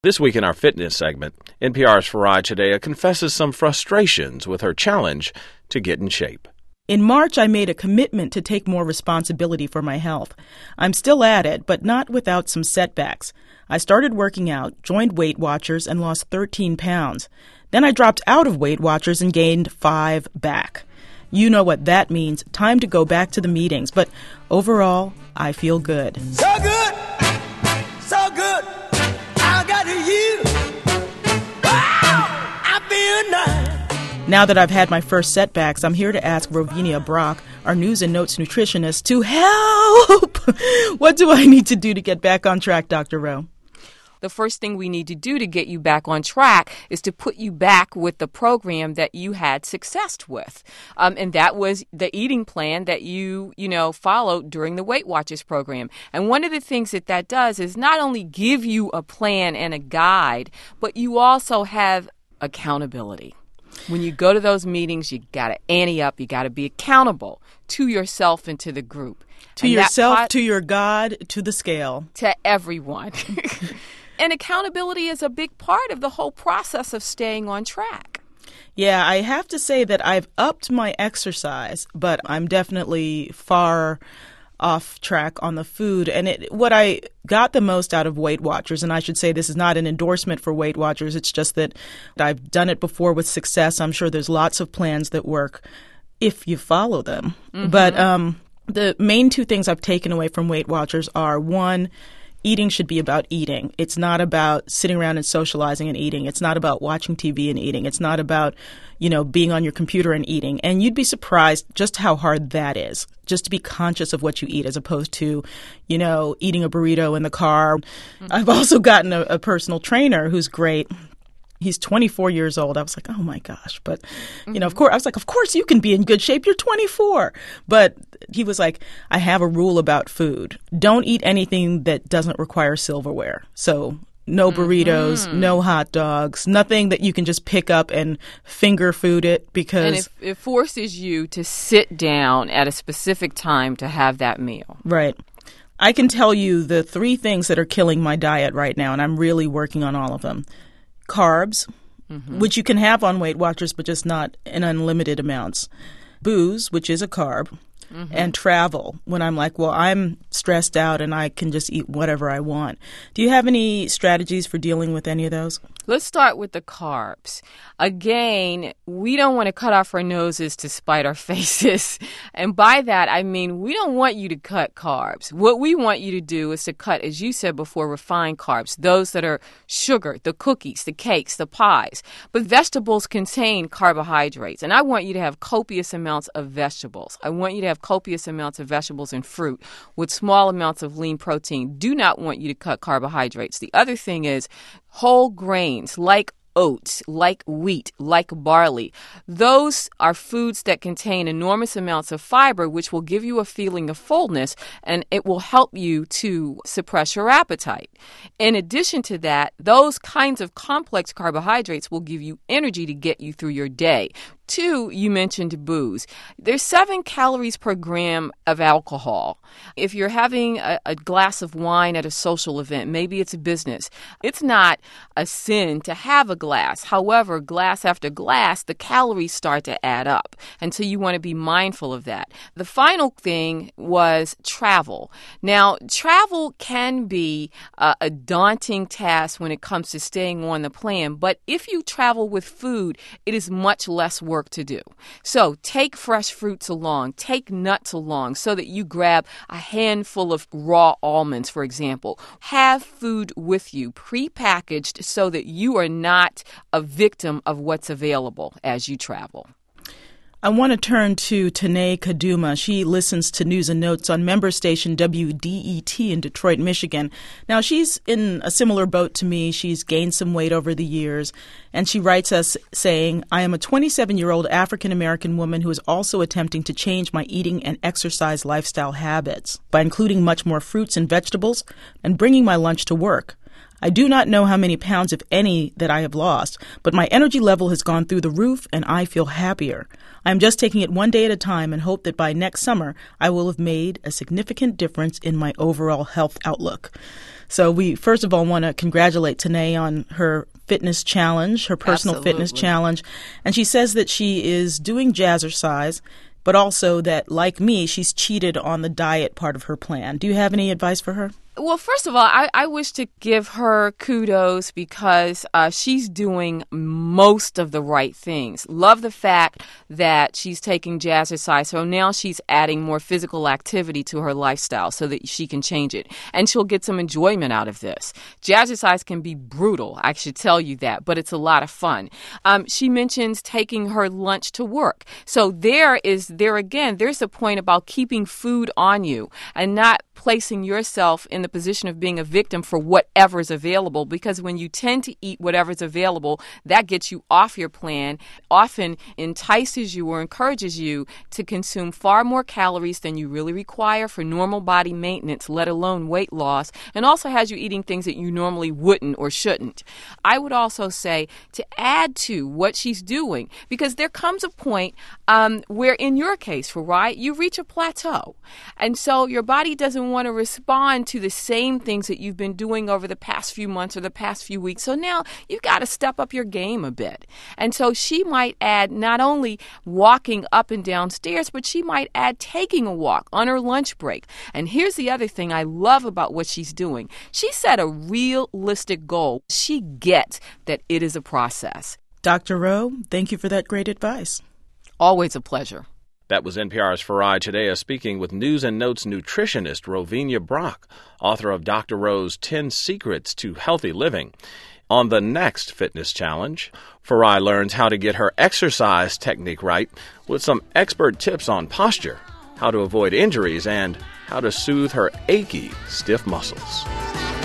This week in our fitness segment, NPR's Faraj Hedaya confesses some frustrations with her challenge to get in shape. In March, I made a commitment to take more responsibility for my health. I'm still at it, but not without some setbacks. I started working out, joined Weight Watchers, and lost 13 pounds. Then I dropped out of Weight Watchers and gained 5 back. You know what that means. Time to go back to the meetings. But overall, I feel good. So good! So good! I got you! Wow! I feel nice! Now that I've had my first setbacks, I'm here to ask Rovinia Brock, our News and Notes nutritionist, to help! What do I need to do to get back on track, Dr. Rowe? The first thing we need to do to get you back on track is to put you back with the program that you had success with. And that was the eating plan that you followed during the Weight Watchers program. And one of the things that does is not only give you a plan and a guide, but you also have accountability. When you go to those meetings, you got to ante up. You got to be accountable to yourself and to the group. To yourself, to your God, to the scale. To everyone. And accountability is a big part of the whole process of staying on track. Yeah, I have to say that I've upped my exercise, but I'm definitely far off track on the food. And what I got the most out of Weight Watchers, and I should say this is not an endorsement for Weight Watchers, it's just that I've done it before with success. I'm sure there's lots of plans that work if you follow them. Mm-hmm. But the main 2 things I've taken away from Weight Watchers are, 1, eating should be about eating. It's not about sitting around and socializing and eating. It's not about watching TV and eating. It's not about, being on your computer and eating. And you'd be surprised just how hard that is, just to be conscious of what you eat as opposed to, eating a burrito in the car. Mm-hmm. I've also gotten a personal trainer who's great. He's 24 years old. I was like, oh, my gosh. But, of course you can be in good shape. You're 24. But he was like, I have a rule about food. Don't eat anything that doesn't require silverware. So no burritos, no hot dogs, nothing that you can just pick up and finger food it because... And it forces you to sit down at a specific time to have that meal. Right. I can tell you the 3 things that are killing my diet right now, and I'm really working on all of them. Carbs, which you can have on Weight Watchers, but just not in unlimited amounts. Booze, which is a carb. And travel, when I'm like, well, I'm stressed out and I can just eat whatever I want. Do you have any strategies for dealing with any of those? Let's start with the carbs. Again, we don't want to cut off our noses to spite our faces. And by that, I mean, we don't want you to cut carbs. What we want you to do is to cut, as you said before, refined carbs, those that are sugar, the cookies, the cakes, the pies. But vegetables contain carbohydrates. And I want you to have copious amounts of vegetables. I want you to have copious amounts of vegetables and fruit with small amounts of lean protein. Do not want you to cut carbohydrates. The other thing is whole grains like oats, like wheat, like barley. Those are foods that contain enormous amounts of fiber, which will give you a feeling of fullness, and it will help you to suppress your appetite. In addition to that, those kinds of complex carbohydrates will give you energy to get you through your day. 2, you mentioned booze. There's 7 calories per gram of alcohol. If you're having a glass of wine at a social event, maybe it's a business, it's not a sin to have a glass. However, glass after glass, the calories start to add up. And so you want to be mindful of that. The final thing was travel. Now, travel can be a daunting task when it comes to staying on the plan. But if you travel with food, it is much less work to do. So take fresh fruits along, take nuts along so that you grab a handful of raw almonds, for example. Have food with you, prepackaged so that you are not a victim of what's available as you travel. I want to turn to Tanae Kaduma. She listens to News and Notes on member station WDET in Detroit, Michigan. Now, she's in a similar boat to me. She's gained some weight over the years, and she writes us saying, I am a 27-year-old African-American woman who is also attempting to change my eating and exercise lifestyle habits by including much more fruits and vegetables and bringing my lunch to work. I do not know how many pounds, if any, that I have lost, but my energy level has gone through the roof and I feel happier. I am just taking it one day at a time and hope that by next summer I will have made a significant difference in my overall health outlook. So we, first of all, want to congratulate Tanae on her fitness challenge, her personal fitness challenge. And she says that she is doing jazzercise, but also that, like me, she's cheated on the diet part of her plan. Do you have any advice for her? Well, first of all, I wish to give her kudos because she's doing most of the right things. Love the fact that she's taking jazzercise, so now she's adding more physical activity to her lifestyle so that she can change it. And she'll get some enjoyment out of this. Jazzercise can be brutal, I should tell you that, but it's a lot of fun. She mentions taking her lunch to work. So there again, there's a point about keeping food on you and not placing yourself in the position of being a victim for whatever's available, because when you tend to eat whatever's available, that gets you off your plan, often entices you or encourages you to consume far more calories than you really require for normal body maintenance, let alone weight loss, and also has you eating things that you normally wouldn't or shouldn't. I would also say to add to what she's doing, because there comes a point where, in your case, right, you reach a plateau, and so your body doesn't want to respond to the same things that you've been doing over the past few months or the past few weeks. So now you've got to step up your game a bit. And so she might add not only walking up and down stairs, but she might add taking a walk on her lunch break. And here's the other thing I love about what she's doing. She set a realistic goal. She gets that it is a process. Dr. Rowe, thank you for that great advice. Always a pleasure. That was NPR's Farai Chideya speaking with News and Notes nutritionist Rovinia Brock, author of Dr. Rowe's 10 Secrets to Healthy Living. On the next fitness challenge, Farai learns how to get her exercise technique right with some expert tips on posture, how to avoid injuries, and how to soothe her achy, stiff muscles.